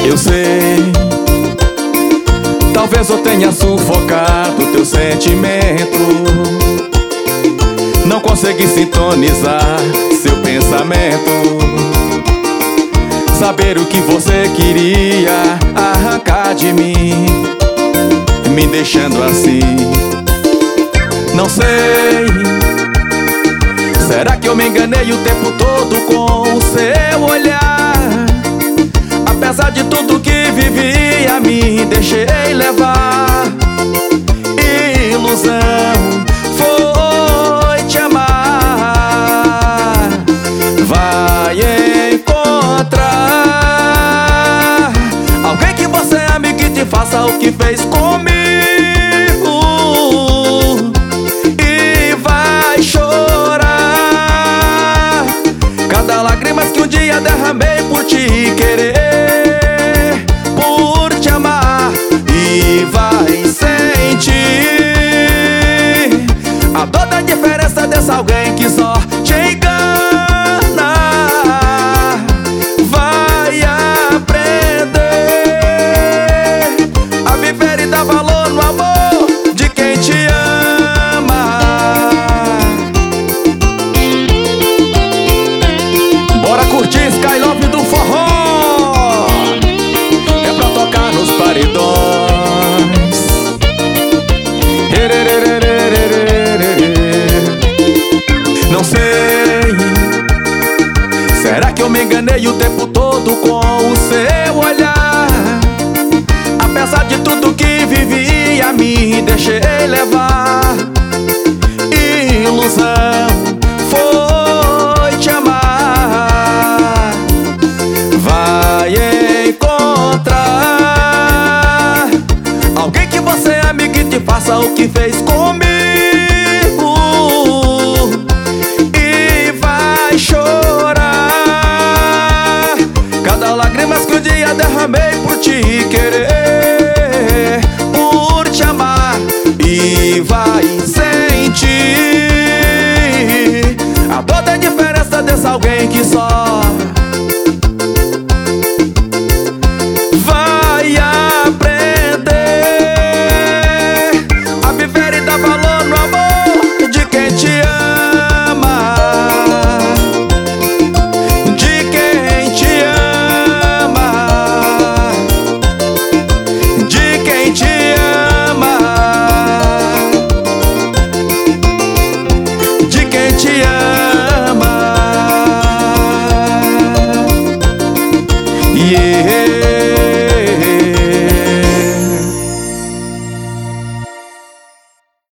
Eu sei, talvez eu tenha sufocado teu sentimento. Não consegui sintonizar seu pensamento, saber o que você queria arrancar de mim, me deixando assim. Não sei, será que eu me enganei o tempo todo com o seu olhar? Apesar de tudo que vivia, me deixei levar. Ilusão foi te amar. Vai encontrar alguém que você ame, que te faça o que fez comigo, e vai chorar cada lágrima que um dia derramei por te querer, por te amar. E vai sentir a dor da diferença desse alguém que só te engana. Vai aprender a viver e dar valor no amor de quem te ama. Bora curtir Sky Love do forró, é pra tocar nos paredões. Não sei, será que eu me enganei o tempo todo com o seu olhar? Apesar de tudo que vivia, me deixei levar. Ilusão foi te amar. Vai encontrar alguém que você ame, que te faça o que fez comigo, e vai chorar cada lágrimas que um dia derramei por te querer, por te amar. E vai sentir a dor da diferença desse alguém que só vai aprender a viver e dar valor no amor de quem te ama, de quem te ama, de quem te ama, de quem te ama. Yeah.